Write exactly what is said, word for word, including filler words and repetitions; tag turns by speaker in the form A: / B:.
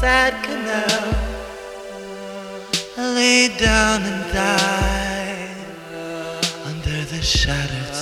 A: sad canal. I lay down and died under the shattered